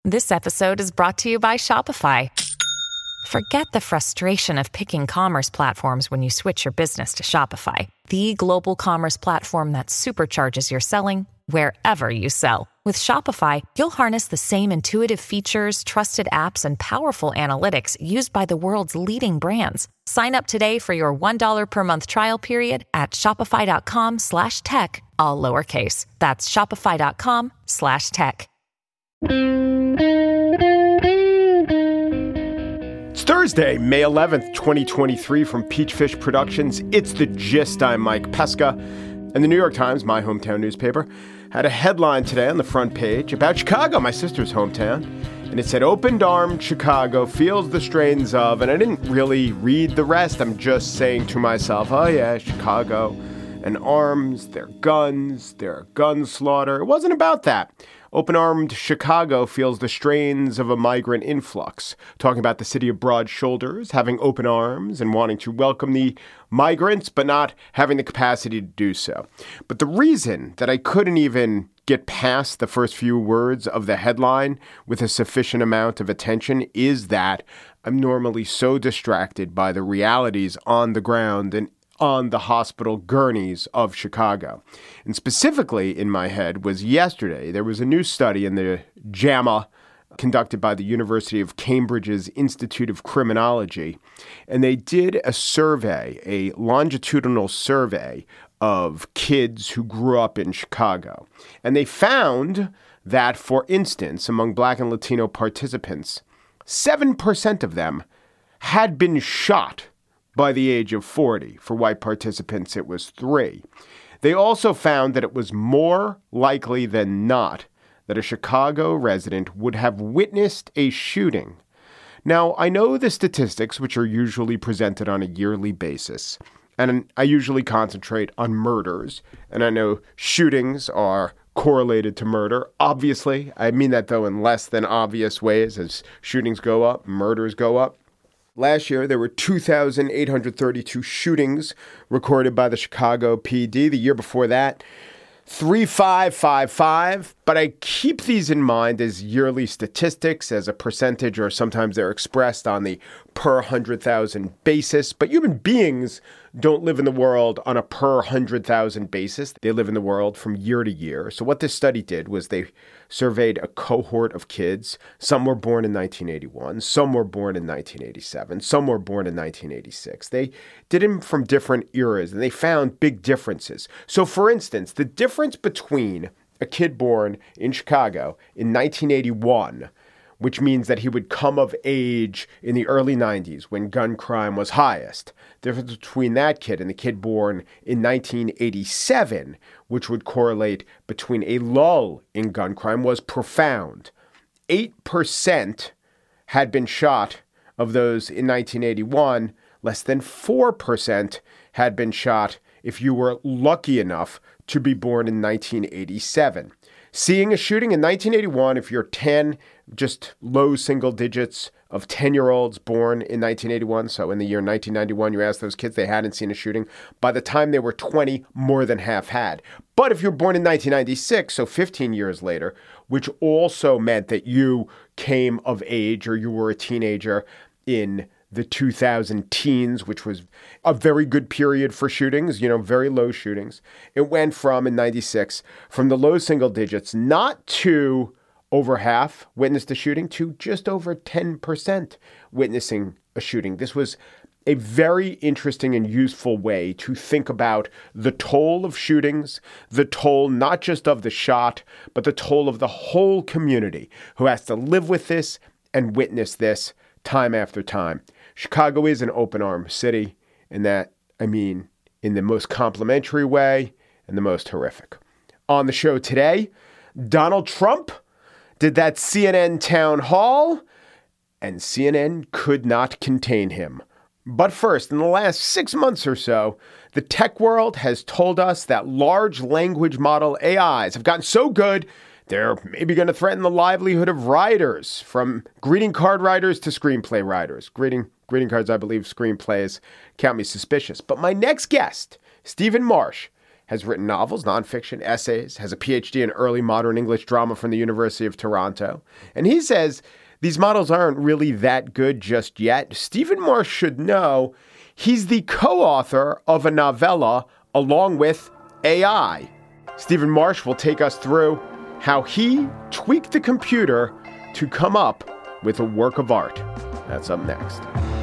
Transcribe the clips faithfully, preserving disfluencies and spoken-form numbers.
This episode is brought to you by Shopify. Forget the frustration of picking commerce platforms when you switch your business to Shopify, the global commerce platform that supercharges your selling wherever you sell. With Shopify, you'll harness the same intuitive features, trusted apps, and powerful analytics used by the world's leading brands. Sign up today for your one dollar per month trial period at shopify.com slash tech, all lowercase. That's shopify.com slash tech. It's Thursday, May eleventh, twenty twenty-three from Peachfish Productions. It's The Gist. I'm Mike Pesca. And the New York Times, my hometown newspaper, had a headline today on the front page about Chicago, my sister's hometown. And it said, opened-armed Chicago feels the strains of, and I didn't really read the rest. I'm just saying to myself, oh yeah, Chicago and arms, their guns, their gun slaughter. It wasn't about that. Open-armed Chicago feels the strains of a migrant influx, talking about the city of broad shoulders, having open arms and wanting to welcome the migrants, but not having the capacity to do so. But the reason that I couldn't even get past the first few words of the headline with a sufficient amount of attention is that I'm normally so distracted by the realities on the ground and on the hospital gurneys of Chicago. And specifically in my head was yesterday, there was a new study in the JAMA conducted by the University of Cambridge's Institute of Criminology. And they did a survey, a longitudinal survey of kids who grew up in Chicago. And they found that, for instance, among Black and Latino participants, seven percent of them had been shot by the age of forty. For white participants, it was three. They also found that it was more likely than not that a Chicago resident would have witnessed a shooting. Now, I know the statistics, which are usually presented on a yearly basis, and I usually concentrate on murders, and I know shootings are correlated to murder. Obviously, I mean that, though, in less than obvious ways. As shootings go up, murders go up. Last year, there were two thousand eight hundred thirty-two shootings recorded by the Chicago P D. The year before that, three thousand five hundred fifty-five. But I keep these in mind as yearly statistics, as a percentage, or sometimes they're expressed on the per one hundred thousand basis. But human beings don't live in the world on a per one hundred thousand basis. They live in the world from year to year. So what this study did was they surveyed a cohort of kids. Some were born in nineteen eighty-one. Some were born in nineteen eighty-seven. Some were born in nineteen eighty-six. They did them from different eras, and they found big differences. So, for instance, the difference between a kid born in Chicago in nineteen eighty-one, which means that he would come of age in the early nineties when gun crime was highest. The difference between that kid and the kid born in nineteen eighty-seven, which would correlate between a lull in gun crime, was profound. eight percent had been shot of those in nineteen eighty-one. Less than four percent had been shot if you were lucky enough to be born in nineteen eighty-seven. Seeing a shooting in nineteen eighty-one, if you're ten, just low single digits of ten-year-olds born in nineteen eighty-one. So in the year nineteen ninety-one, you ask those kids, they hadn't seen a shooting. By the time they were twenty, more than half had. But if you're born in nineteen ninety-six, so fifteen years later, which also meant that you came of age or you were a teenager in the two thousand teens, which was a very good period for shootings, you know, very low shootings. It went from, in ninety-six, from the low single digits, not to over half witnessed a shooting, to just over ten percent witnessing a shooting. This was a very interesting and useful way to think about the toll of shootings, the toll not just of the shot, but the toll of the whole community who has to live with this and witness this time after time. Chicago is an open-armed city, and that, I mean, in the most complimentary way and the most horrific. On the show today, Donald Trump did that C N N town hall, and C N N could not contain him. But first, in the last six months or so, the tech world has told us that large language model A Is have gotten so good, they're maybe going to threaten the livelihood of writers, from greeting card writers to screenplay writers. Greeting greeting cards, I believe, screenplays count me suspicious. But my next guest, Stephen Marche, has written novels, nonfiction, essays, has a P H D in early modern English drama from the University of Toronto. And he says these models aren't really that good just yet. Stephen Marche should know he's the co-author of a novella along with A I. Stephen Marche will take us through how he tweaked the computer to come up with a work of art. That's up next.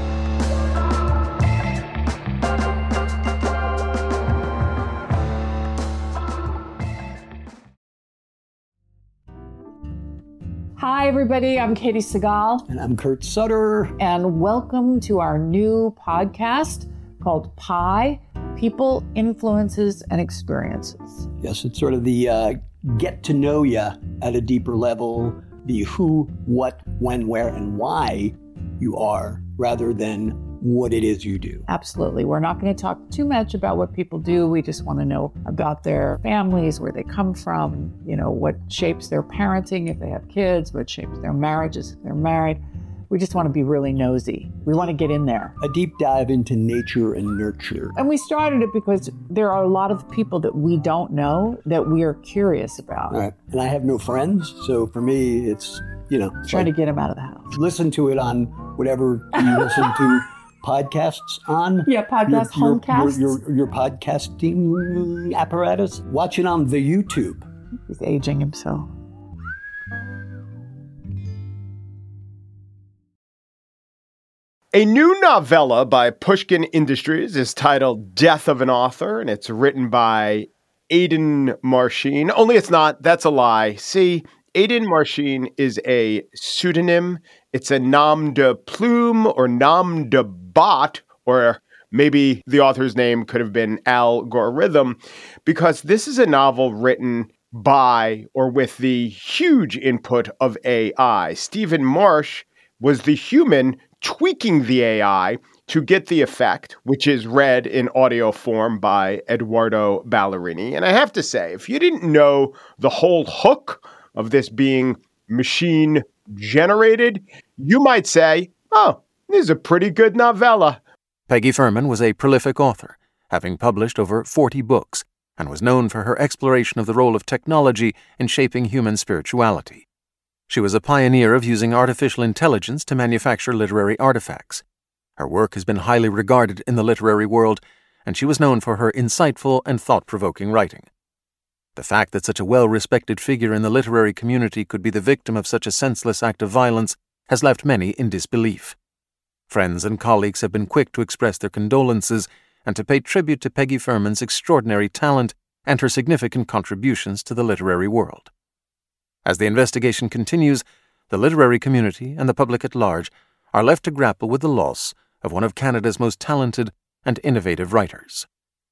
Hi, everybody. I'm Katie Segal. And I'm Kurt Sutter. And welcome to our new podcast called Pi, People, Influences, and Experiences. Yes, it's sort of the uh, get to know you at a deeper level, the who, what, when, where, and why you are, rather than what it is you do. Absolutely. We're not going to talk too much about what people do. We just want to know about their families, where they come from, you know, what shapes their parenting if they have kids, what shapes their marriages if they're married. We just want to be really nosy. We want to get in there. A deep dive into nature and nurture. And we started it because there are a lot of people that we don't know that we are curious about. Right. And I have no friends, so for me, it's, you know. Trying like, to get them out of the house. Listen to it on whatever you listen to podcasts on. Yeah, podcast, your, homecasts. Your, your, your podcasting apparatus. Watch it on the YouTube. He's aging himself. A new novella by Pushkin Industries is titled Death of an Author, and it's written by Aidan Marcin. Only it's not. That's a lie. See, Aidan Marcin is a pseudonym. It's a nom de plume or nom de bot, or maybe the author's name could have been Algorithm, because this is a novel written by or with the huge input of A I. Stephen Marche was the human tweaking the A I to get the effect, which is read in audio form by Eduardo Ballerini. And I have to say, if you didn't know the whole hook of this being machine generated, you might say, oh, this is a pretty good novella. Peggy Furman was a prolific author, having published over forty books, and was known for her exploration of the role of technology in shaping human spirituality. She was a pioneer of using artificial intelligence to manufacture literary artifacts. Her work has been highly regarded in the literary world, and she was known for her insightful and thought-provoking writing. The fact that such a well-respected figure in the literary community could be the victim of such a senseless act of violence has left many in disbelief. Friends and colleagues have been quick to express their condolences and to pay tribute to Peggy Furman's extraordinary talent and her significant contributions to the literary world. As the investigation continues, the literary community and the public at large are left to grapple with the loss of one of Canada's most talented and innovative writers.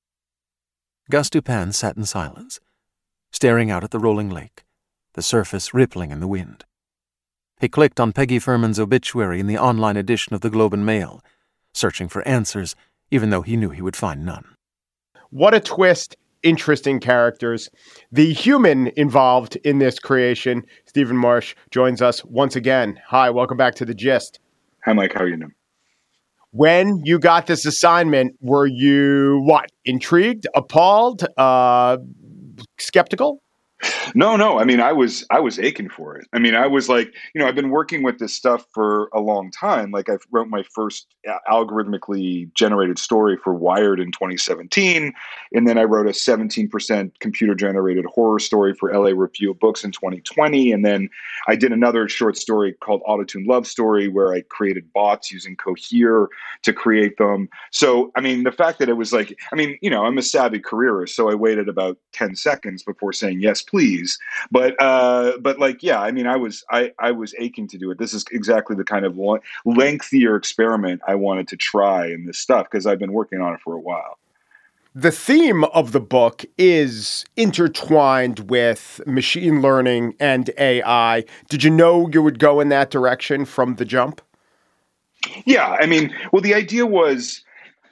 Gus Dupin sat in silence, staring out at the rolling lake, the surface rippling in the wind. He clicked on Peggy Furman's obituary in the online edition of the Globe and Mail, searching for answers, even though he knew he would find none. What a twist. Interesting characters. The human involved in this creation, Stephen Marche, joins us once again. Hi, welcome back to The Gist. Hi, Mike. How are you doing? When you got this assignment, were you, what, intrigued, appalled, uh, skeptical? No, no. I mean, I was I was aching for it. I mean, I was like, you know, I've been working with this stuff for a long time. Like I wrote my first algorithmically generated story for Wired in twenty seventeen. And then I wrote a seventeen percent computer generated horror story for L A Review of Books in twenty twenty. And then I did another short story called Autotune Love Story, where I created bots using Cohere to create them. So, I mean, the fact that it was like, I mean, you know, I'm a savvy careerist, so I waited about ten seconds before saying, yes, please. But, uh, but like, yeah, I mean, I was, I, I was aching to do it. This is exactly the kind of long, lengthier experiment I wanted to try in this stuff, because I've been working on it for a while. The theme of the book is intertwined with machine learning and A I. Did you know you would go in that direction from the jump? Yeah, I mean, well, the idea was,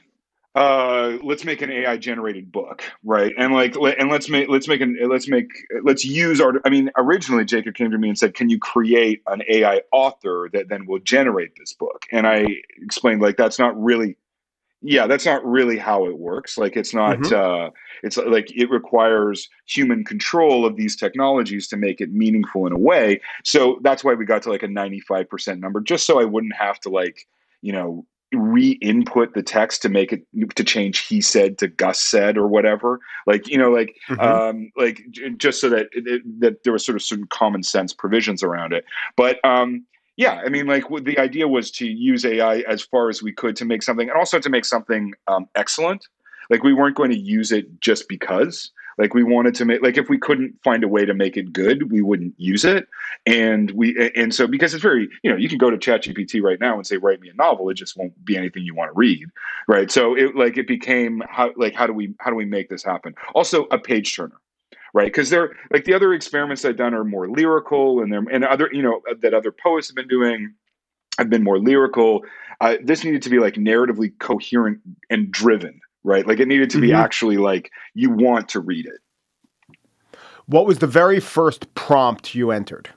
uh, let's make an A I generated book, right? And like, and let's make, let's make an, let's make, let's use our, I mean, originally Jacob came to me and said, can you create an A I author that then will generate this book? And I explained, like, that's not really, yeah, that's not really how it works. Like it's not, Mm-hmm. uh, it's like it requires human control of these technologies to make it meaningful in a way. So that's why we got to like a ninety-five percent number, just so I wouldn't have to like, you know, re-input the text to make it to change he said to Gus said or whatever. Like, you know, like, Mm-hmm. um, like j- just so that it, that there was sort of certain common sense provisions around it. But, um, yeah, I mean, like w- the idea was to use A I as far as we could to make something, and also to make something um, excellent. Like we weren't going to use it just because. Like we wanted to make, like if we couldn't find a way to make it good, we wouldn't use it. And we, and so because it's very, you know, you can go to ChatGPT right now and say, write me a novel. It just won't be anything you want to read, right? So it like it became how, like how do we how do we make this happen? Also, a page turner, right? Because they're like the other experiments I've done are more lyrical, and they're and other you know that other poets have been doing have been more lyrical. Uh, this needed to be like narratively coherent and driven, right? Like it needed to be Mm-hmm. actually like you want to read it. What was the very first prompt you entered?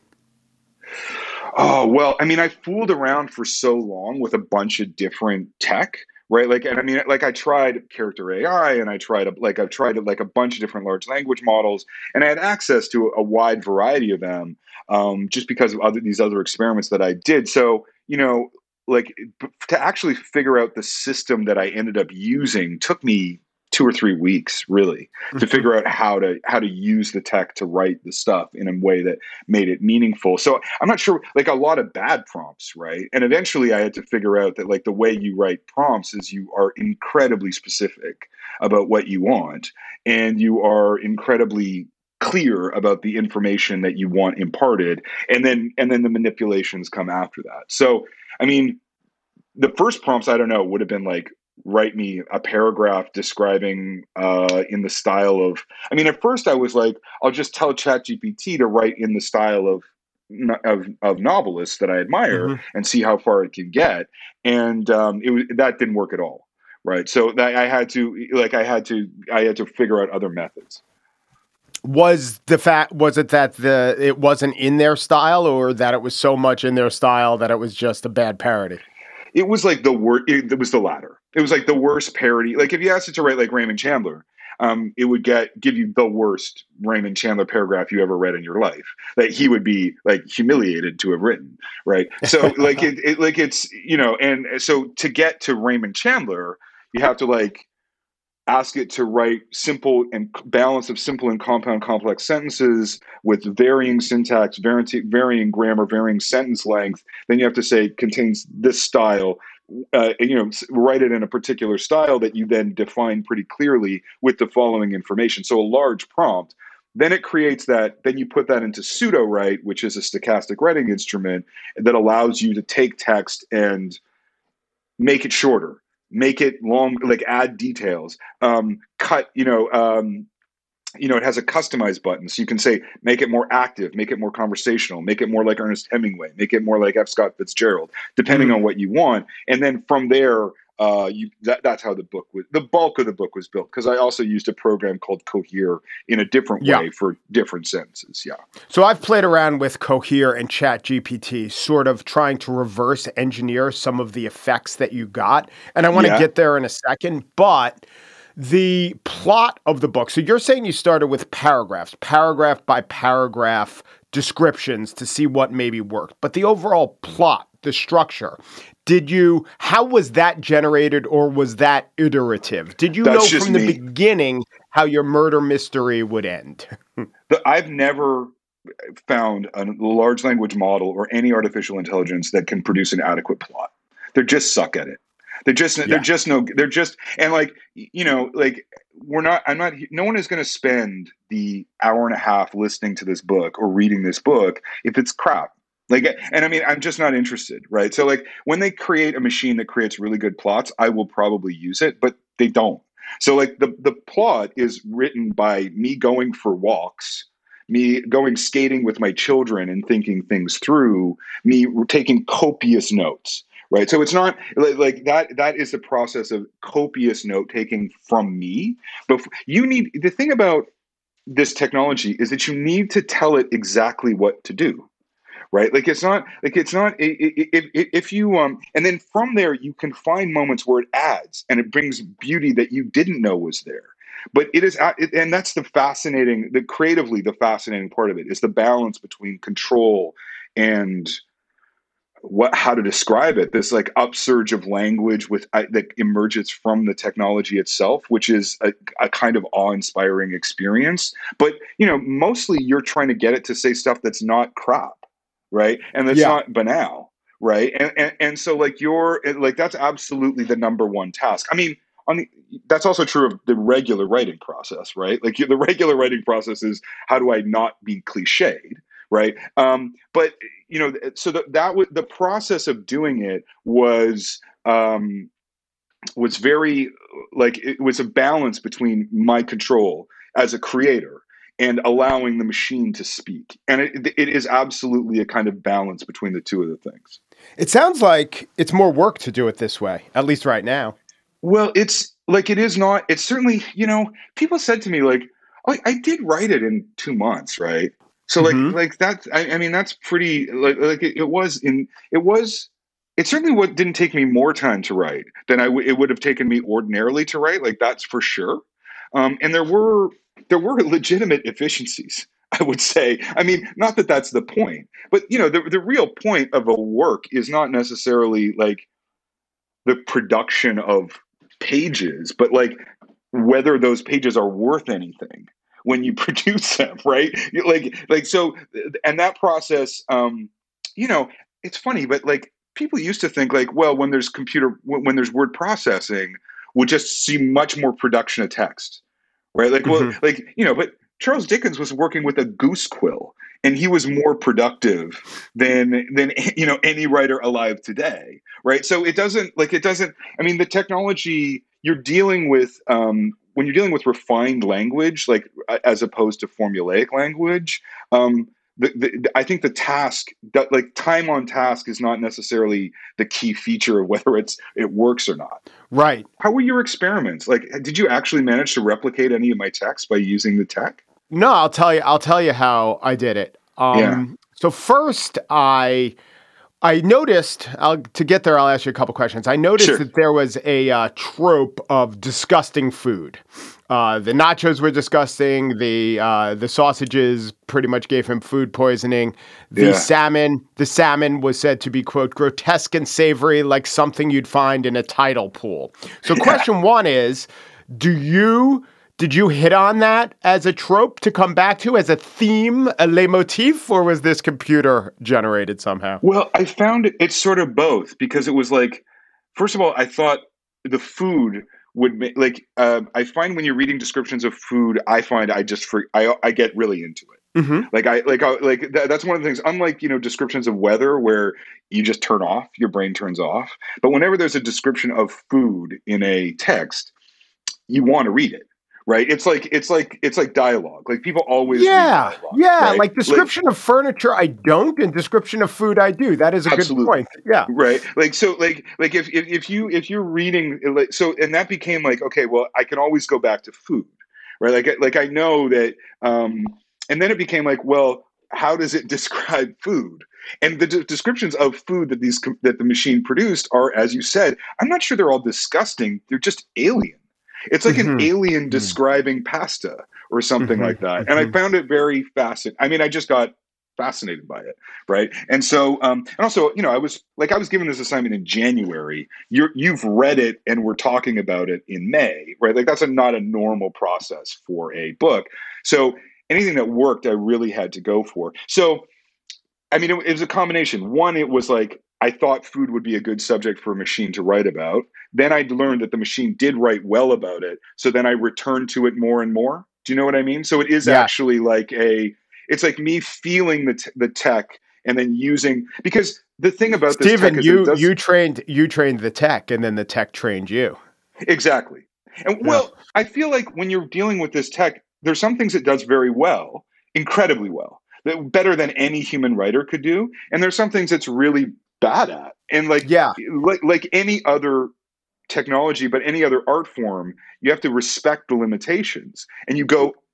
Oh, well, I mean, I fooled around for so long with a bunch of different tech, right? Like, and I mean, like I tried character A I and I tried, a, like, I've tried like a bunch of different large language models, and I had access to a, a wide variety of them um, just because of other, these other experiments that I did. So, you know, like b- to actually figure out the system that I ended up using took me two or three weeks really to Mm-hmm. figure out how to how to use the tech to write the stuff in a way that made it meaningful. So I'm not sure, like a lot of bad prompts, right? And eventually I had to figure out that like the way you write prompts is you are incredibly specific about what you want, and you are incredibly clear about the information that you want imparted, and then and then the manipulations come after that. So I mean, the first prompts, I don't know, would have been like, write me a paragraph describing uh, in the style of, I mean, at first I was like, I'll just tell ChatGPT to write in the style of, of, of novelists that I admire Mm-hmm. and see how far it can get. And um, it was, that didn't work at all. Right. So that I had to, like, I had to, I had to figure out other methods. Was the fact was it that the it wasn't in their style, or that it was so much in their style that it was just a bad parody? It was like the worst. It, it was the latter. It was like the worst parody. Like if you asked it to write like Raymond Chandler, um, it would get give you the worst Raymond Chandler paragraph you ever read in your life. That he would be like humiliated to have written, right? So like it, it like it's you know, and so to get to Raymond Chandler, you have to like ask it to write simple and balance of simple and compound complex sentences with varying syntax, varying, varying grammar, varying sentence length. Then you have to say contains this style, uh, and, you know, write it in a particular style that you then define pretty clearly with the following information. So a large prompt. Then it creates that, then you put that into pseudo-write, which is a stochastic writing instrument that allows you to take text and make it shorter, make it long, like add details, um, cut, you know, um, you know, it has a customize button. So you can say, make it more active, make it more conversational, make it more like Ernest Hemingway, make it more like F. Scott Fitzgerald, depending Mm. on what you want. And then from there, uh, you that, that's how the book was, the bulk of the book was built. Cause I also used a program called Cohere in a different Yeah. way for different sentences. Yeah. So I've played around with Cohere and ChatGPT, sort of trying to reverse engineer some of the effects that you got. And I want to Yeah. get there in a second, but the plot of the book. So you're saying you started with paragraphs, paragraph by paragraph descriptions to see what maybe worked. But the overall plot, the structure, did you, how was that generated, or was that iterative? Did you That's know just from the me. beginning how your murder mystery would end? The, I've never found a large language model or any artificial intelligence that can produce an adequate plot. They just suck at it. They're just, Yeah. they're just no, they're just, and like, you know, like we're not, I'm not, no one is going to spend the hour and a half listening to this book or reading this book if it's crap. Like, and I mean, I'm just not interested, right? So like when they create a machine that creates really good plots, I will probably use it, but they don't. So like the, the plot is written by me going for walks, me going skating with my children and thinking things through, me taking copious notes, right? So it's not like, like that, that is the process of copious note taking from me. But you need, the thing about this technology is that you need to tell it exactly what to do. right? Like it's not like it's not if if you um and then from there you can find moments where it adds and it brings beauty that you didn't know was there. But it is, and that's the fascinating, the creatively the fascinating part of it is the balance between control and what, how to describe it. This like upsurge of language with uh, that emerges from the technology itself, which is a, a kind of awe-inspiring experience. But you know, mostly you're trying to get it to say stuff that's not crap, right? And that's Yeah. not banal, right? And, and and so like you're like that's absolutely the number one task. I mean. On the, that's also true of the regular writing process, right? Like the regular writing process is how do I not be cliched, right? Um, but you know, so the, that was the process of doing it was um, was very like it was a balance between my control as a creator and allowing the machine to speak, and it, it is absolutely a kind of balance between the two of the things. It sounds like it's more work to do it this way, at least right now. Well, it's like it is not. It's certainly, you know, people said to me like, oh, I did write it in two months, right? So like, Mhm. like that. I, I mean, that's pretty. Like, like it, it was in. It was. It certainly what didn't take me more time to write than I. W- it would have taken me ordinarily to write. Like that's for sure. Um, and there were there were legitimate efficiencies, I would say. I mean, not that that's the point, but you know, the the real point of a work is not necessarily like the production of pages, but like whether those pages are worth anything when you produce them, right? You- like, like so, and that process, um, you know, it's funny, but like people used to think like, well, when there's computer, when, when there's word processing, we'll just see much more production of text, right? Like, well, Mhm. like you know, but Charles Dickens was working with a goose quill, and he was more productive than than you know any writer alive today, right? So it doesn't like it doesn't. I mean, the technology you're dealing with um, when you're dealing with refined language, like as opposed to formulaic language. Um, the, the, I think the task, that, like time on task, is not necessarily the key feature of whether it's it works or not. Right. How were your experiments? Like, did you actually manage to replicate any of my text by using the tech? No, I'll tell you. I'll tell you how I did it. Um, Yeah. So first, I I noticed. I'll, to get there, I'll ask you a couple questions. I noticed Sure. that there was a uh, trope of disgusting food. Uh, the nachos were disgusting. The uh, the sausages pretty much gave him food poisoning. The Yeah. salmon, the salmon was said to be quote grotesque and savory, like something you'd find in a tidal pool. So, question one is: Do you did you hit on that as a trope to come back to, as a theme, a leitmotif, or was this computer generated somehow? Well, I found it, it's sort of both because it was like, first of all, I thought the food would make like uh, I find when you're reading descriptions of food, I find I just for I I get really into it. Mm-hmm. Like I like I, like that, that's one of the things. Unlike you know descriptions of weather where you just turn off, your brain turns off. But whenever there's a description of food in a text, you want to read it, right? It's like it's like it's like dialogue. Like people always Yeah, read dialogue, yeah. right? Like description of furniture, I don't, and description of food, I do. That is a Absolutely. good point. Yeah. Right. Like, so like, like if, if, if you, if you're reading, like, so, and that became like, okay, well, I can always go back to food, right? Like, like I know that, um, and then it became like, well, how does it describe food? And the de- descriptions of food that these, that the machine produced are, as you said, I'm not sure they're all disgusting. They're just alien. It's like Mhm. an alien Mhm. describing pasta or something Mhm. like that. And I Mhm. found it very fascinating. I mean, I just got fascinated by it, right? And so, um, and also, you know, I was like, I was given this assignment in January. You're, you've read it, and we're talking about it in May, right? Like that's a, not a normal process for a book. So anything that worked, I really had to go for. So, I mean, it, it was a combination. One, it was like I thought food would be a good subject for a machine to write about. Then I learned that the machine did write well about it. So then I returned to it more and more. Do you know what I mean? So it is Yes. actually like a, it's like me feeling the t- the tech and then using, because the thing about this tech Stephen, is that it you does, you trained you trained the tech, and then the tech trained you. exactly. And Yeah. well, I feel like when you're dealing with this tech, there's some things it does very well, incredibly well, that better than any human writer could do. And there's some things it's really bad at. And like, Yeah. like, like any other technology, but any other art form, you have to respect the limitations, and you go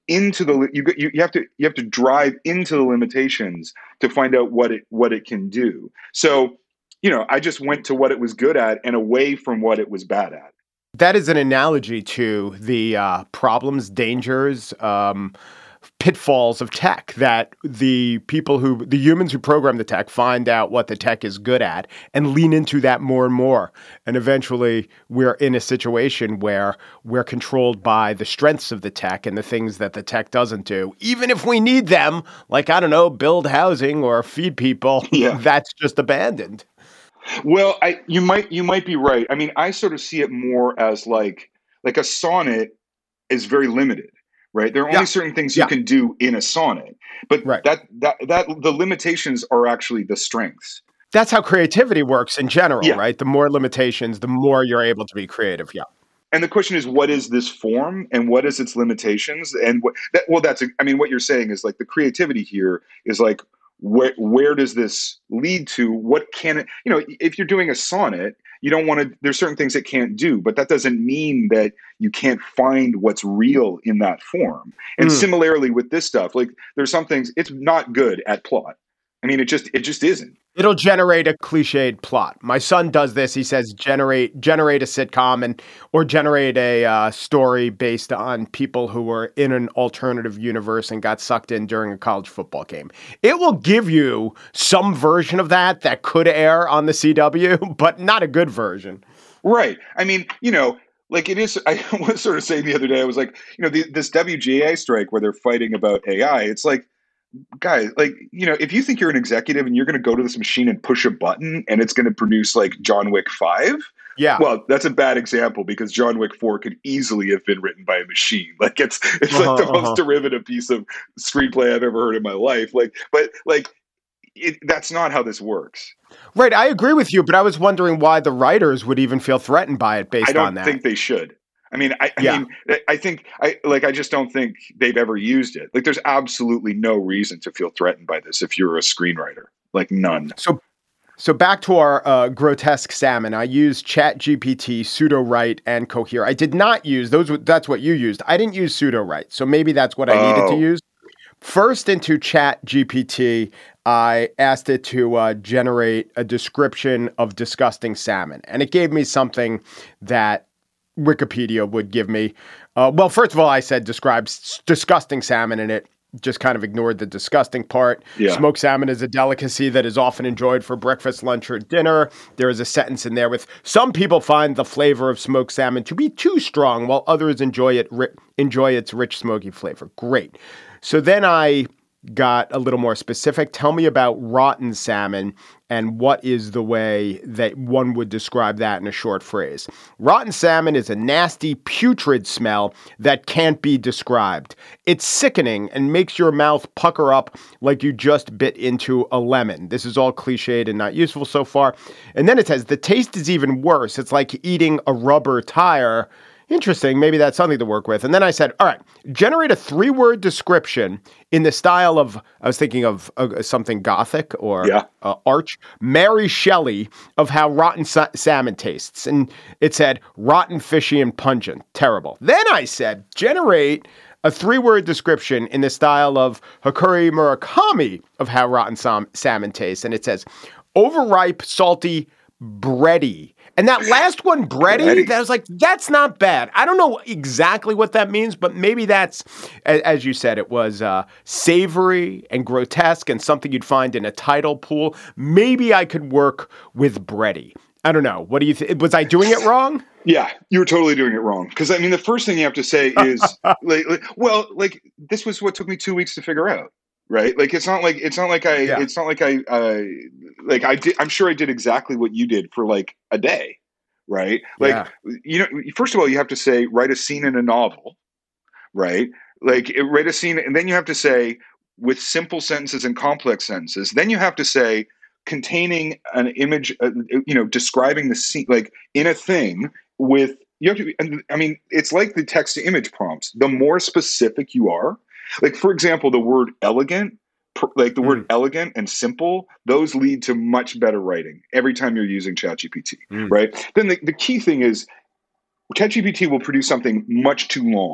into the you you you have to you have to drive into the limitations to find out what it what it can do. So, you know, I just went to what it was good at and away from what it was bad at. That is an analogy to the uh, problems, dangers, um, pitfalls of tech, that the people who, the humans who program the tech find out what the tech is good at and lean into that more and more. And eventually we're in a situation where we're controlled by the strengths of the tech and the things that the tech doesn't do. Even if we need them, like, I don't know, build housing or feed people, yeah. That's just abandoned. Well, I you might you might be right. I mean, I sort of see it more as like like a sonnet is very limited, right? There are only yeah. certain things you yeah. can do in a sonnet, but right. that that that the limitations are actually the strengths. That's how creativity works in general, yeah. right? The more limitations, the more you're able to be creative. Yeah. And the question is, what is this form, and what is its limitations, and what? That, well, that's. A, I mean, what you're saying is like the creativity here is like. Where where does this lead to? What can it, you know, if you're doing a sonnet, you don't want to, there's certain things it can't do, but that doesn't mean that you can't find what's real in that form. And mm. similarly with this stuff, like there's some things, it's not good at plot. I mean, it just, it just isn't. It'll generate a cliched plot. My son does this. He says, generate, generate a sitcom and, or generate a uh, story based on people who were in an alternative universe and got sucked in during a college football game. It will give you some version of that that could air on the C W, but not a good version. Right. I mean, you know, like it is, I was sort of saying the other day, I was like, you know, the, this W G A strike where they're fighting about A I, it's like, guys, like, you know, if you think you're an executive and you're going to go to this machine and push a button and it's going to produce like John Wick five, yeah, well, that's a bad example because John Wick four could easily have been written by a machine. Like it's it's uh-huh, like the uh-huh. most derivative piece of screenplay I've ever heard in my life. Like, but like, it, that's not how this works. Right, I agree with you, but I was wondering why the writers would even feel threatened by it based on that. I don't think they should. I mean, I, I yeah. mean, I think, I like, I just don't think they've ever used it. Like, there's absolutely no reason to feel threatened by this if you're a screenwriter. Like, none. So, so back to our uh, grotesque salmon. I used ChatGPT, Sudowrite, and Cohere. I did not use those. That's what you used. I didn't use Sudowrite, so maybe that's what I oh. needed to use. First, into ChatGPT, I asked it to uh, generate a description of disgusting salmon, and it gave me something that Wikipedia would give me. Uh, well, first of all, I said describes disgusting salmon, and it just kind of ignored the disgusting part. Yeah. Smoked salmon is a delicacy that is often enjoyed for breakfast, lunch, or dinner. There is a sentence in there with, some people find the flavor of smoked salmon to be too strong, while others enjoy it ri- enjoy its rich, smoky flavor. Great. So then I got a little more specific. Tell me about rotten salmon and what is the way that one would describe that in a short phrase. Rotten salmon is a nasty, putrid smell that can't be described. It's sickening and makes your mouth pucker up like you just bit into a lemon. This is all cliched and not useful so far. And then it says, the taste is even worse. It's like eating a rubber tire. Interesting. Maybe that's something to work with. And then I said, all right, generate a three-word description in the style of, I was thinking of uh, something Gothic or yeah. uh, Arch, Mary Shelley, of how rotten sa- salmon tastes. And it said, rotten, fishy, and pungent. Terrible. Then I said, generate a three-word description in the style of Haruki Murakami of how rotten sam- salmon tastes. And it says, overripe, salty, bready. And that last one, bready, that was like, that's not bad. I don't know exactly what that means, but maybe that's, as you said, it was uh, savory and grotesque and something you'd find in a tidal pool. Maybe I could work with bready. I don't know. What do you think? Was I doing it wrong? Yeah, you were totally doing it wrong. Because, I mean, the first thing you have to say is, like, like, well, like, this was what took me two weeks to figure out. Right. Like, it's not like it's not like I yeah. it's not like I uh, like I did. I'm sure I did exactly what you did for like a day. Right. Like, yeah. you know, first of all, you have to say, write a scene in a novel. Right. Like, write a scene. And then you have to say with simple sentences and complex sentences. Then you have to say containing an image, uh, you know, describing the scene, like in a thing with you have to. And I mean, it's like the text to image prompts. The more specific you are. Like, for example, the word elegant, like the mm. word elegant and simple, those lead to much better writing every time you're using ChatGPT, mm. right? Then the, the key thing is ChatGPT will produce something much too long,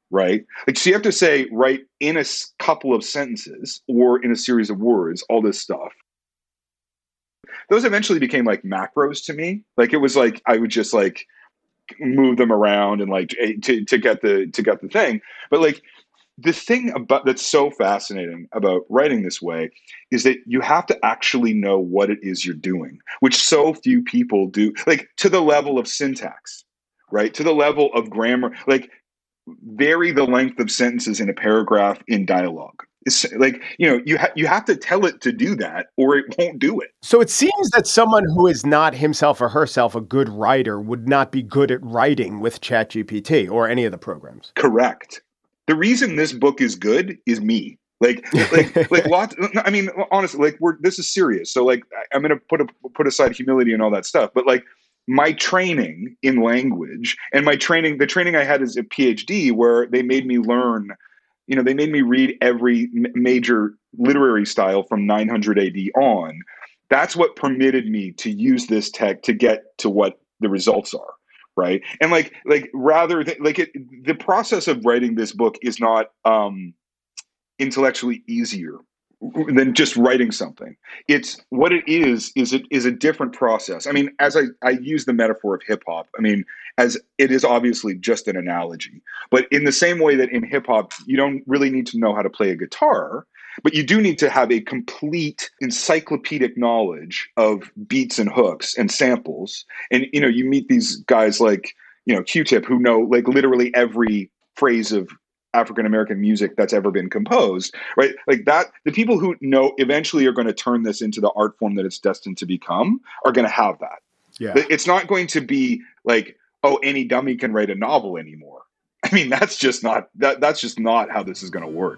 right? Like, so you have to say, write in a couple of sentences or in a series of words, all this stuff. Those eventually became like macros to me. Like, it was like, I would just like move them around and like to, to get the, to get the thing. But like, the thing about that's so fascinating about writing this way is that you have to actually know what it is you're doing, which so few people do, like to the level of syntax, right? To the level of grammar, like vary the length of sentences in a paragraph in dialogue. It's like, you know, you, ha- you have to tell it to do that or it won't do it. So it seems that someone who is not himself or herself a good writer would not be good at writing with ChatGPT or any of the programs. Correct. The reason this book is good is me. Like, like, like lots. I mean, honestly, like we're this is serious. So, like, I'm going to put a, put aside humility and all that stuff. But like, my training in language and my training, the training I had as a PhD, where they made me learn. You know, they made me read every major literary style from nine hundred A D on. That's what permitted me to use this tech to get to what the results are. Right. And like, like rather than like it, the process of writing this book is not um, intellectually easier than just writing something. It's what it is, is it is a different process. I mean, as I, I use the metaphor of hip hop, I mean, as it is obviously just an analogy, but in the same way that in hip hop, you don't really need to know how to play a guitar, but you do need to have a complete encyclopedic knowledge of beats and hooks and samples. And, you know, you meet these guys like, you know, Q-Tip, who know like literally every phrase of African-American music that's ever been composed, right? Like that, the people who know eventually are going to turn this into the art form that it's destined to become are going to have that. Yeah. It's not going to be like, oh, any dummy can write a novel anymore. I mean, that's just not, that that's just not how this is going to work.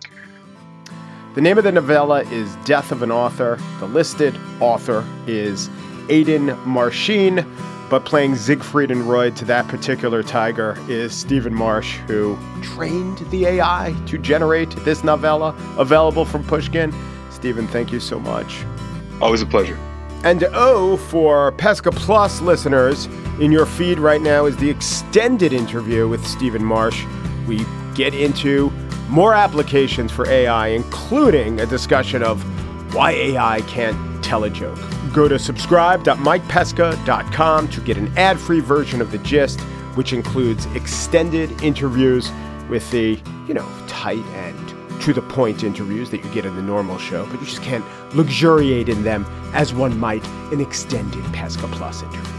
The name of the novella is Death of an Author. The listed author is Aidan Marsheen, but playing Siegfried and Roy to that particular tiger is Stephen Marsh, who trained the A I to generate this novella, available from Pushkin. Stephen, thank you so much. Always a pleasure. And oh, for Pesca Plus listeners, in your feed right now is the extended interview with Stephen Marsh. We get into more applications for A I, including a discussion of why A I can't tell a joke. Go to subscribe dot mike pesca dot com to get an ad-free version of The Gist, which includes extended interviews with the, you know, tight and to-the-point interviews that you get in the normal show, but you just can't luxuriate in them as one might an extended Pesca Plus interview.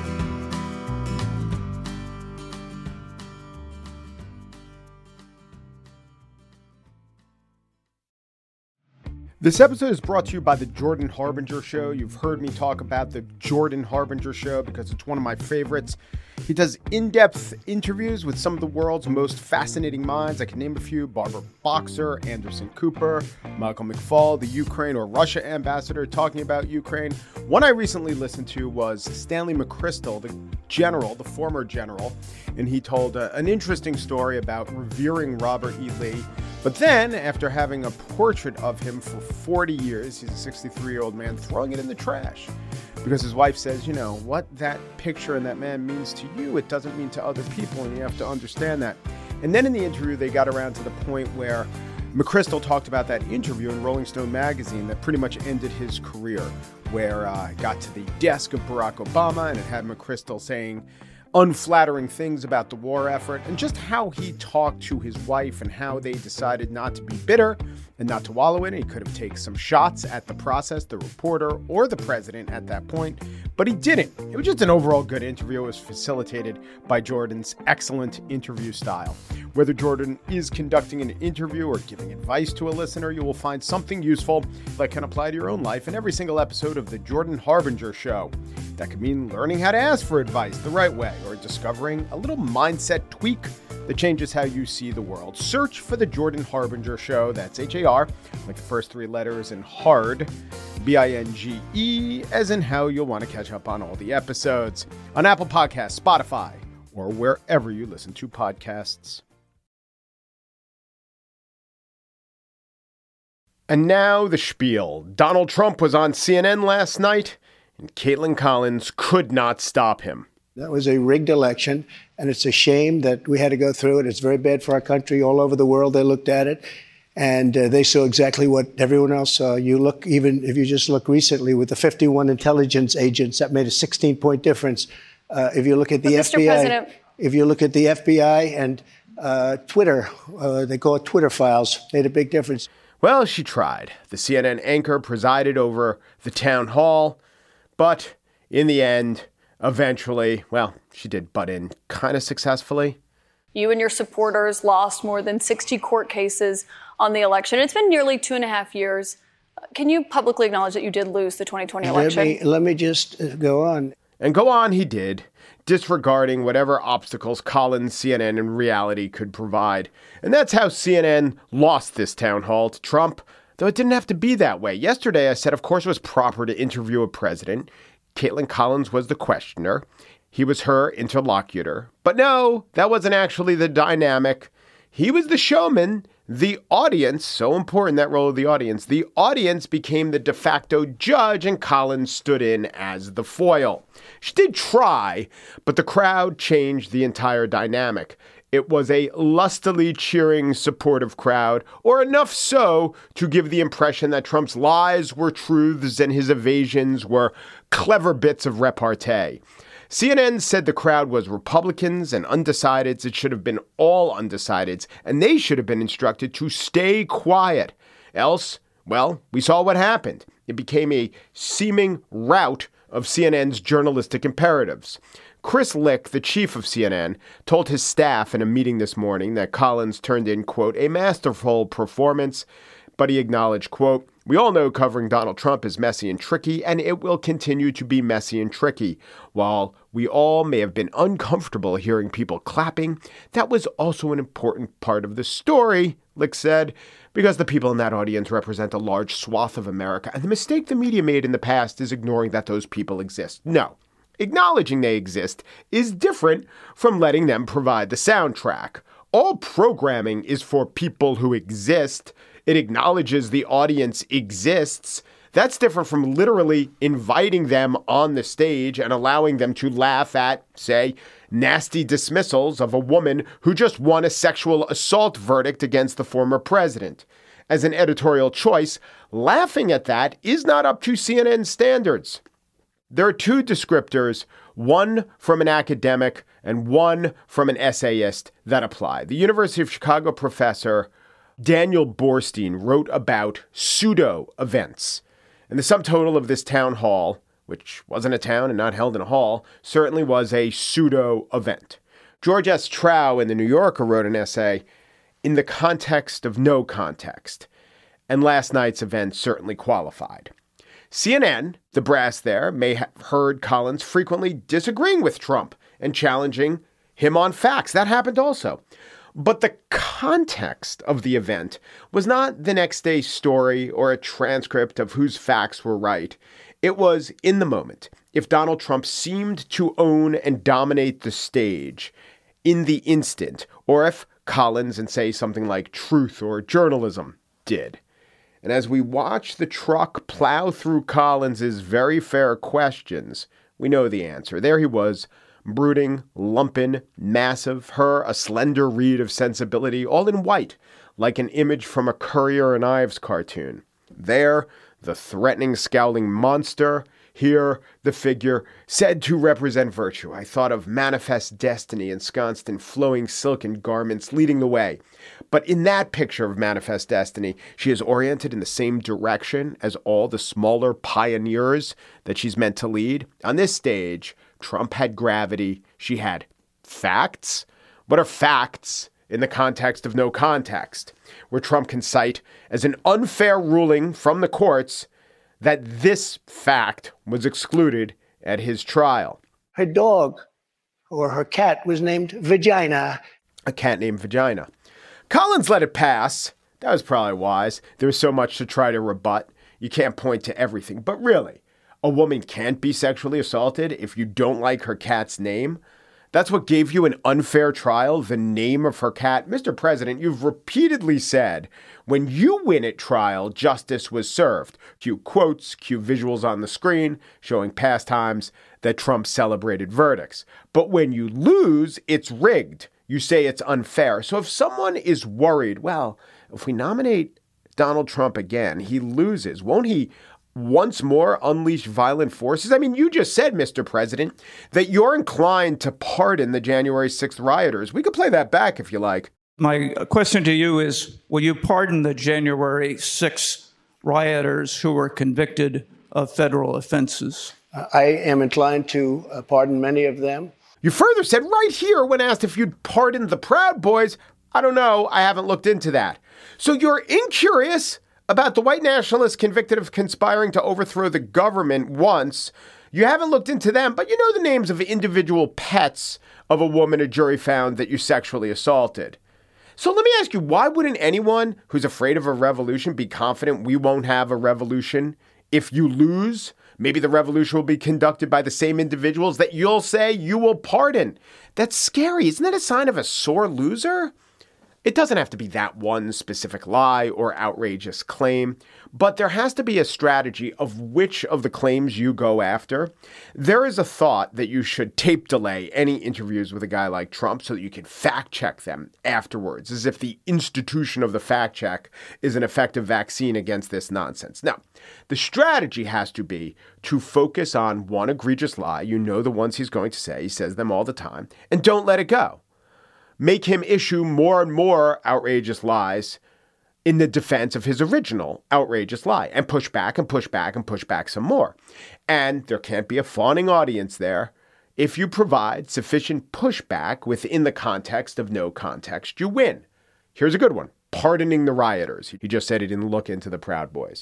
This episode is brought to you by the Jordan Harbinger Show. You've heard me talk about the Jordan Harbinger Show because it's one of my favorites. He does in-depth interviews with some of the world's most fascinating minds. I can name a few: Barbara Boxer, Anderson Cooper, Michael McFaul, the Ukraine or Russia ambassador talking about Ukraine. One I recently listened to was Stanley McChrystal, the general, the former general, and he told uh, an interesting story about revering Robert E. Lee. But then, after having a portrait of him for forty years, he's a sixty-three-year-old man, throwing it in the trash. Because his wife says, you know, what that picture and that man means to you, it doesn't mean to other people, and you have to understand that. And then in the interview, they got around to the point where McChrystal talked about that interview in Rolling Stone magazine that pretty much ended his career, where uh, it got to the desk of Barack Obama, and it had McChrystal saying unflattering things about the war effort, and just how he talked to his wife and how they decided not to be bitter and not to wallow in it. He could have taken some shots at the process, the reporter, or the president at that point, but he didn't. It was just an overall good interview. It was facilitated by Jordan's excellent interview style. Whether Jordan is conducting an interview or giving advice to a listener, you will find something useful that can apply to your own life in every single episode of The Jordan Harbinger Show. That could mean learning how to ask for advice the right way, or discovering a little mindset tweak that changes how you see the world. Search for The Jordan Harbinger Show. That's H A R, like the first three letters, and hard, B I N G E, as in how you'll want to catch up on all the episodes on Apple Podcasts, Spotify, or wherever you listen to podcasts. And now the spiel. Donald Trump was on C N N last night, and Caitlin Collins could not stop him. That was a rigged election, and it's a shame that we had to go through it. It's very bad for our country. All over the world, they looked at it, and uh, they saw exactly what everyone else saw. You look, even if you just look recently with the fifty-one intelligence agents, that made a sixteen-point difference. Uh, if you look at the but F B I, Mister President, if you look at the F B I and uh, Twitter, uh, they call it Twitter files, made a big difference. Well, she tried. The C N N anchor presided over the town hall, but in the end, eventually, well, she did butt in kind of successfully. You and your supporters lost more than sixty court cases on the election. It's been nearly two and a half years. Can you publicly acknowledge that you did lose the twenty twenty election? Let me, let me just uh, go on. And go on he did, disregarding whatever obstacles Collins, C N N, and reality could provide. And that's how C N N lost this town hall to Trump, though it didn't have to be that way. Yesterday, I said, of course, it was proper to interview a president. Caitlin Collins was the questioner. He was her interlocutor. But no, that wasn't actually the dynamic. He was the showman. The audience, so important, that role of the audience, the audience became the de facto judge, and Collins stood in as the foil. She did try, but the crowd changed the entire dynamic. It was a lustily cheering, supportive crowd, or enough so to give the impression that Trump's lies were truths and his evasions were clever bits of repartee. C N N said the crowd was Republicans and undecideds. It should have been all undecideds, and they should have been instructed to stay quiet. Else, well, we saw what happened. It became a seeming rout of C N N's journalistic imperatives. Chris Lick, the chief of C N N, told his staff in a meeting this morning that Collins turned in, quote, a masterful performance, but he acknowledged, quote, we all know covering Donald Trump is messy and tricky, and it will continue to be messy and tricky. While we all may have been uncomfortable hearing people clapping, that was also an important part of the story, Lick said, because the people in that audience represent a large swath of America. And the mistake the media made in the past is ignoring that those people exist. No. Acknowledging they exist is different from letting them provide the soundtrack. All programming is for people who exist. It acknowledges the audience exists. That's different from literally inviting them on the stage and allowing them to laugh at, say, nasty dismissals of a woman who just won a sexual assault verdict against the former president. As an editorial choice, laughing at that is not up to C N N standards. There are two descriptors, one from an academic and one from an essayist, that apply. The University of Chicago professor Daniel Borstein wrote about pseudo events. And the sum total of this town hall, which wasn't a town and not held in a hall, certainly was a pseudo event. George S. Trow in The New Yorker wrote an essay, In the Context of No Context. And last night's event certainly qualified. C N N, the brass there, may have heard Collins frequently disagreeing with Trump and challenging him on facts. That happened also. But the context of the event was not the next day's story or a transcript of whose facts were right. It was in the moment. If Donald Trump seemed to own and dominate the stage in the instant, or if Collins and say something like truth or journalism did. And as we watch the truck plow through Collins's very fair questions, we know the answer. There he was, brooding, lumpen, massive, her a slender reed of sensibility, all in white, like an image from a Currier and Ives cartoon. There, the threatening, scowling monster. Here, the figure said to represent virtue. I thought of manifest destiny ensconced in flowing silken garments leading the way. But in that picture of manifest destiny, she is oriented in the same direction as all the smaller pioneers that she's meant to lead. On this stage, Trump had gravity. She had facts. What are facts in the context of no context, where Trump can cite as an unfair ruling from the courts that this fact was excluded at his trial? Her dog or her cat was named Vagina. A cat named Vagina. Collins let it pass. That was probably wise. There was so much to try to rebut. You can't point to everything. But really, a woman can't be sexually assaulted if you don't like her cat's name. That's what gave you an unfair trial, the name of her cat. Mister President, you've repeatedly said when you win at trial, justice was served. Cue quotes, cue visuals on the screen showing past times that Trump celebrated verdicts. But when you lose, it's rigged. You say it's unfair. So if someone is worried, well, if we nominate Donald Trump again, he loses. Won't he once more unleash violent forces? I mean, you just said, Mister President, that you're inclined to pardon the January sixth rioters. We could play that back if you like. My question to you is, will you pardon the January sixth rioters who were convicted of federal offenses? I am inclined to uh, pardon many of them. You further said right here when asked if you'd pardon the Proud Boys, I don't know, I haven't looked into that. So you're incurious about the white nationalists convicted of conspiring to overthrow the government once. You haven't looked into them, but you know the names of individual pets of a woman a jury found that you sexually assaulted. So let me ask you, why wouldn't anyone who's afraid of a revolution be confident we won't have a revolution if you lose? Maybe the revolution will be conducted by the same individuals that you'll say you will pardon. That's scary. Isn't that a sign of a sore loser? It doesn't have to be that one specific lie or outrageous claim, but there has to be a strategy of which of the claims you go after. There is a thought that you should tape delay any interviews with a guy like Trump so that you can fact check them afterwards, as if the institution of the fact check is an effective vaccine against this nonsense. Now, the strategy has to be to focus on one egregious lie. You know the ones he's going to say. He says them all the time, and don't let it go. Make him issue more and more outrageous lies in the defense of his original outrageous lie, and push back and push back and push back some more. And there can't be a fawning audience there. If you provide sufficient pushback within the context of no context, you win. Here's a good one. Pardoning the rioters. He just said he didn't look into the Proud Boys.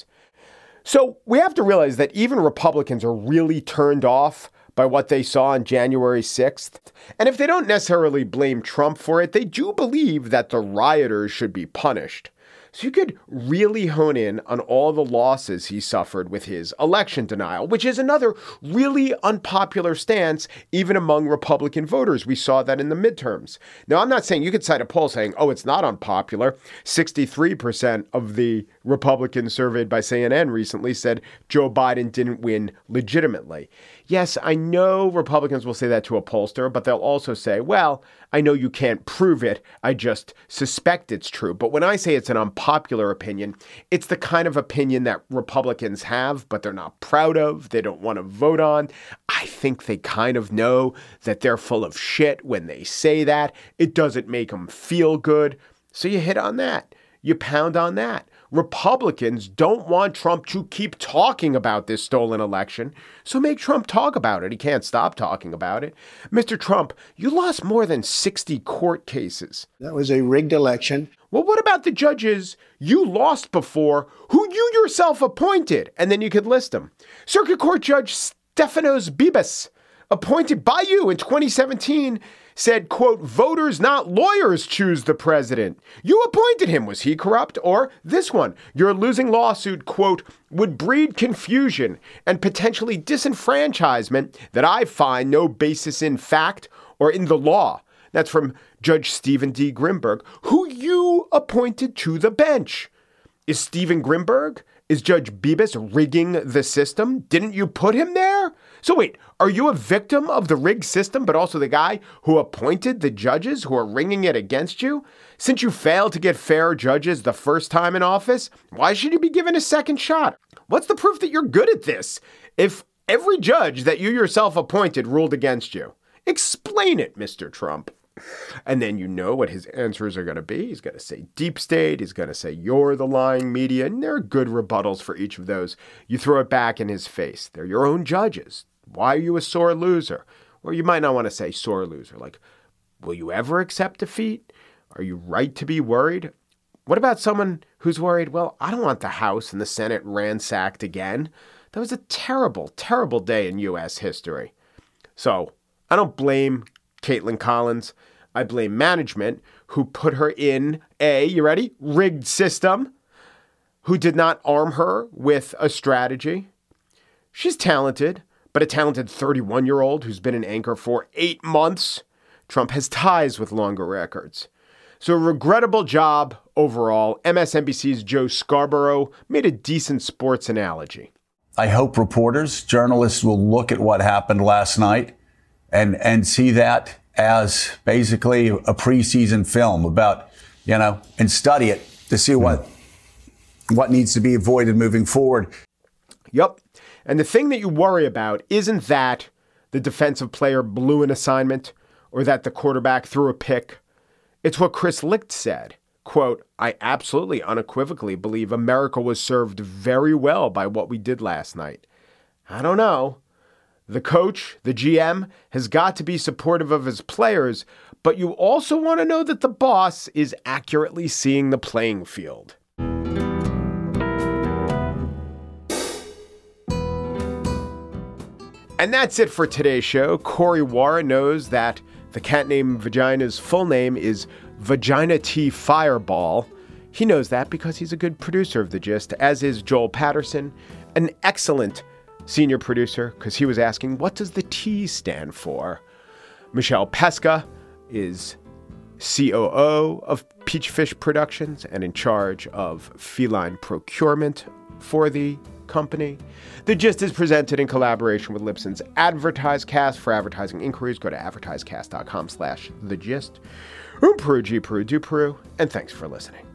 So we have to realize that even Republicans are really turned off by what they saw on January sixth. And if they don't necessarily blame Trump for it, they do believe that the rioters should be punished. So you could really hone in on all the losses he suffered with his election denial, which is another really unpopular stance, even among Republican voters. We saw that in the midterms. Now, I'm not saying you could cite a poll saying, oh, it's not unpopular. sixty-three percent of the Republicans surveyed by C N N recently said Joe Biden didn't win legitimately. Yes, I know Republicans will say that to a pollster, but they'll also say, well, I know you can't prove it. I just suspect it's true. But when I say it's an unpopular opinion, it's the kind of opinion that Republicans have, but they're not proud of. They don't want to vote on. I think they kind of know that they're full of shit when they say that. It doesn't make them feel good. So you hit on that. You pound on that. Republicans don't want Trump to keep talking about this stolen election, so make Trump talk about it. He can't stop talking about it. Mister Trump, you lost more than sixty court cases. That was a rigged election. Well, what about the judges you lost before who you yourself appointed? And then you could list them. Circuit Court Judge Stefanos Bibas, appointed by you in twenty seventeen, said, quote, voters, not lawyers, choose the president. You appointed him. Was he corrupt? Or this one, your losing lawsuit, quote, would breed confusion and potentially disenfranchisement that I find no basis in fact or in the law. That's from Judge Stephen D. Grimberg, who you appointed to the bench. Is Stephen Grimberg? Is Judge Bibas rigging the system? Didn't you put him there? So wait, are you a victim of the rigged system, but also the guy who appointed the judges who are rigging it against you? Since you failed to get fair judges the first time in office, why should you be given a second shot? What's the proof that you're good at this if every judge that you yourself appointed ruled against you? Explain it, Mister Trump. And then you know what his answers are going to be. He's going to say deep state. He's going to say you're the lying media. And there are good rebuttals for each of those. You throw it back in his face. They're your own judges. Why are you a sore loser? Or you might not want to say sore loser. Like, will you ever accept defeat? Are you right to be worried? What about someone who's worried, well, I don't want the House and the Senate ransacked again. That was a terrible, terrible day in U S history. So I don't blame Caitlin Collins. I blame management who put her in a, you ready, rigged system, who did not arm her with a strategy. She's talented, but a talented thirty-one-year-old who's been an anchor for eight months. Trump has ties with longer records. So a regrettable job overall. M S N B C's Joe Scarborough made a decent sports analogy. I hope reporters, journalists will look at what happened last night and, and see that as basically a preseason film about, you know, and study it to see what what needs to be avoided moving forward. Yep. And the thing that you worry about isn't that the defensive player blew an assignment or that the quarterback threw a pick. It's what Chris Licht said. Quote, I absolutely unequivocally believe America was served very well by what we did last night. I don't know. The coach, the G M, has got to be supportive of his players, but you also want to know that the boss is accurately seeing the playing field. And that's it for today's show. Corey Warren knows that the cat named Vagina's full name is Vagina T Fireball. He knows that because he's a good producer of The Gist, as is Joel Patterson, an excellent senior producer, because he was asking, what does the T stand for? Michelle Pesca is C O O of Peachfish Productions and in charge of feline procurement for the company. The Gist is presented in collaboration with Libsyn's AdvertiseCast. For advertising inquiries, go to advertisecast.com slash The Gist. Um, Peru, G, Peru, do Peru, and thanks for listening.